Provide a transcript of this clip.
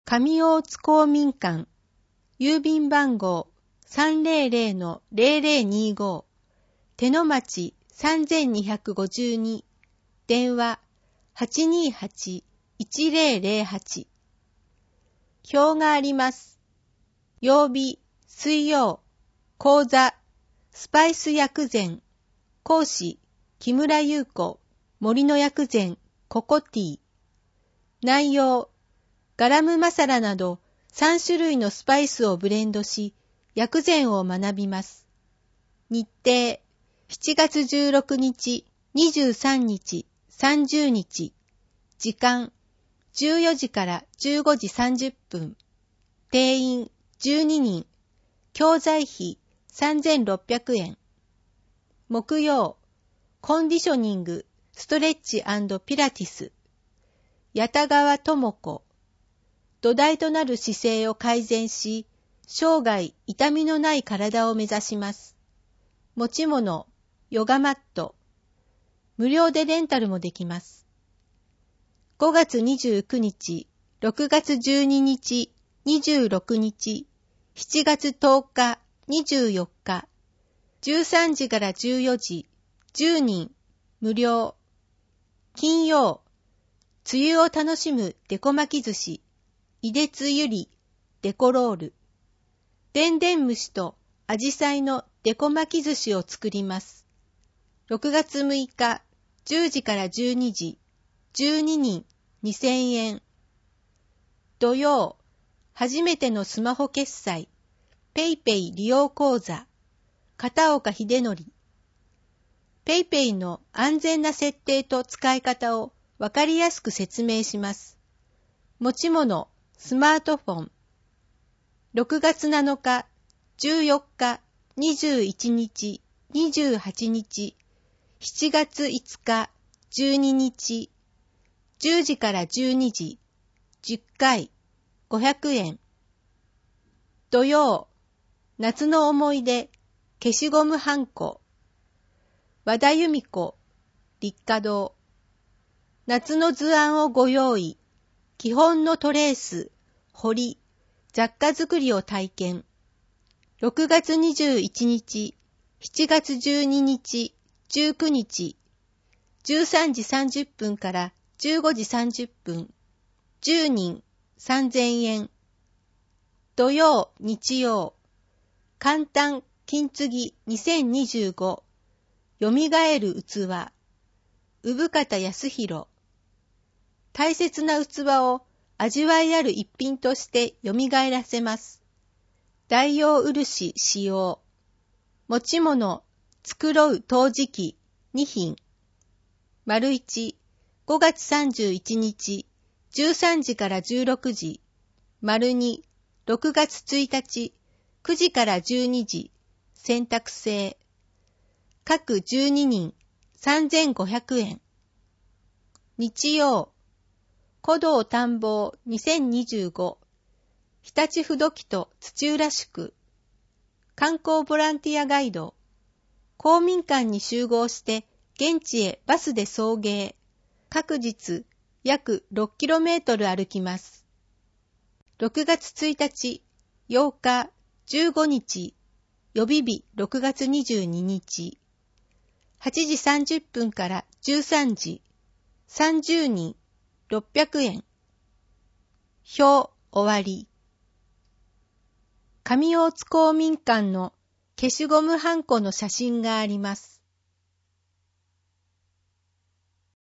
上大津公民館、郵便番号 300-0025、手野町3252、電話 828-1008。表があります。曜日、水曜、講座、スパイス薬膳、講師、木村優子、森の薬膳、ココティー。内容、ガラムマサラなど3種類のスパイスをブレンドし、薬膳を学びます。日程、7月16日、23日、30日。時間、14時から15時30分。定員、12人。教材費、3600円。木曜、コンディショニング、ストレッチ&ピラティス。八田川智子。土台となる姿勢を改善し、生涯痛みのない体を目指します。持ち物、ヨガマット。無料でレンタルもできます。5月29日、6月12日、26日、7月10日、24日、13時から14時、10人、無料。金曜、梅雨を楽しむデコ巻き寿司、いでつゆり、デコロール。でんでん虫とアジサイのデコ巻き寿司を作ります。6月6日、10時から12時、12人、2000円。土曜、初めてのスマホ決済、ペイペイ利用講座、片岡秀則。ペイペイの安全な設定と使い方をわかりやすく説明します。持ち物、スマートフォン。6月7日、14日、21日、28日、7月5日、12日、10時から12時、10回、500円。土曜、夏の思い出、消しゴムはんこ。和田由美子、立花堂。夏の図案をご用意。基本のトレース、彫り、雑貨作りを体験。6月21日、7月12日、19日、13時30分から15時30分、10人、3000円。土曜、日曜、簡単金継ぎ2025、よみがえる器、産方康弘。大切な器を味わいある一品としてよみがえらせます。代用漆使用。持ち物、繕う陶磁器2品。丸1、5月31日、13時から16時。丸2、6月1日、9時から12時。選択制。各12人、3500円。日曜、古道探訪2025、日立不土器と土浦宿。観光ボランティアガイド。公民館に集合して現地へバスで送迎。各日約 6km 歩きます。6月1日、8日、15日、予備日6月22日。8時30分から13時。30人、600円。表終わり。上大津公民館の消しゴムはんこの写真があります。